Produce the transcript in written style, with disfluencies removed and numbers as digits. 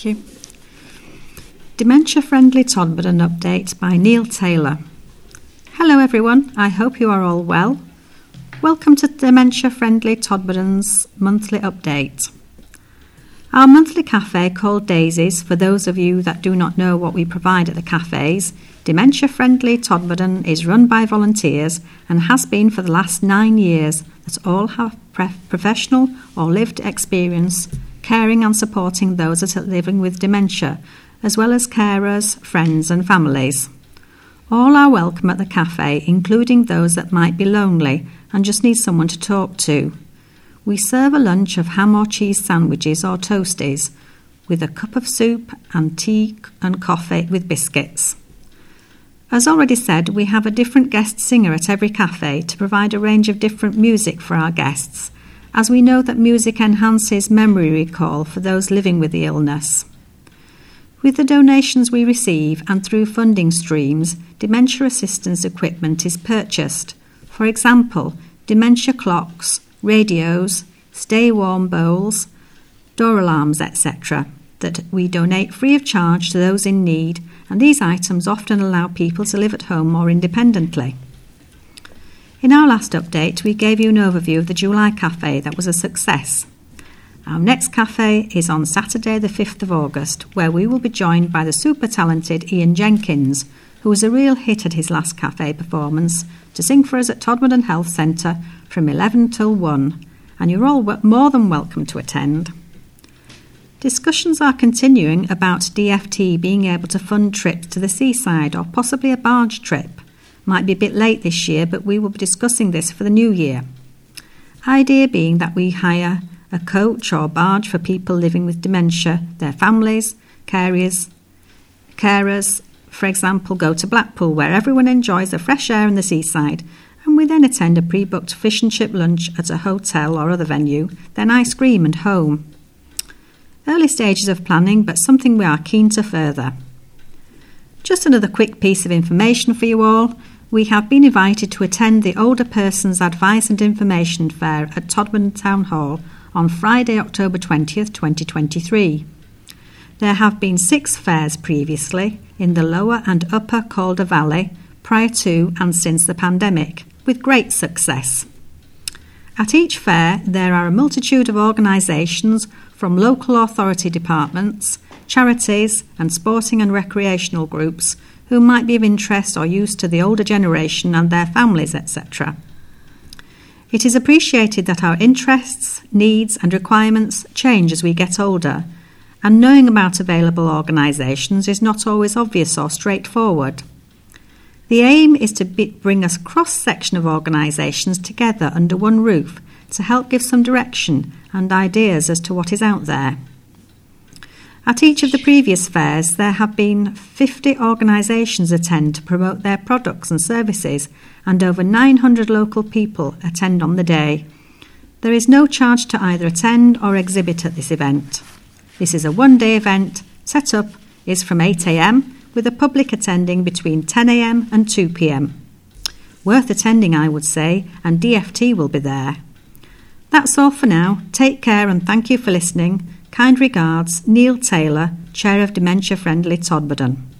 Thank you. Dementia Friendly Todmorden update by Neil Taylor. Hello everyone, I hope you are all well. Welcome to Dementia Friendly Todmorden's monthly update. Our monthly cafe called Daisies, for those of you that do not know what we provide at the cafes, Dementia Friendly Todmorden is run by volunteers and has been for the last 9 years that all have professional or lived experience caring and supporting those that are living with dementia, as well as carers, friends and families. All are welcome at the cafe, including those that might be lonely and just need someone to talk to. We serve a lunch of ham or cheese sandwiches or toasties with a cup of soup and tea and coffee with biscuits. As already said, we have a different guest singer at every cafe to provide a range of different music for our guests, as we know that music enhances memory recall for those living with the illness. With the donations we receive and through funding streams, dementia assistance equipment is purchased. For example, dementia clocks, radios, stay warm bowls, door alarms, etc., that we donate free of charge to those in need, and these items often allow people to live at home more independently. In our last update, we gave you an overview of the July Cafe that was a success. Our next cafe is on Saturday the 5th of August, where we will be joined by the super talented Ian Jenkins, who was a real hit at his last cafe performance, to sing for us at Todmorden Health Centre from 11 till 1, and you're all more than welcome to attend. Discussions are continuing about DFT being able to fund trips to the seaside or possibly a barge trip. Might be a bit late this year, but we will be discussing this for the new year. Idea being that we hire a coach or barge for people living with dementia, their families, carers, for example, go to Blackpool, where everyone enjoys the fresh air and the seaside, and we then attend a pre-booked fish and chip lunch at a hotel or other venue, then ice cream and home. Early stages of planning, but something we are keen to further. Just another quick piece of information for you all. We have been invited to attend the Older Persons Advice and Information Fair at Todmorden Town Hall on Friday, October 20th, 2023. There have been 6 fairs previously in the Lower and Upper Calder Valley prior to and since the pandemic, with great success. At each fair, there are a multitude of organisations from local authority departments, charities and sporting and recreational groups who might be of interest or use to the older generation and their families, etc. It is appreciated that our interests, needs and requirements change as we get older, and knowing about available organisations is not always obvious or straightforward. The aim is to bring a cross-section of organisations together under one roof to help give some direction and ideas as to what is out there. At each of the previous fairs, there have been 50 organisations attend to promote their products and services, and over 900 local people attend on the day. There is no charge to either attend or exhibit at this event. This is a one-day event. Set up is from 8 a.m, with the public attending between 10 a.m. and 2 p.m. Worth attending, I would say, and DFT will be there. That's all for now. Take care and thank you for listening. Kind regards, Neil Taylor, Chair of Dementia Friendly Todmorden.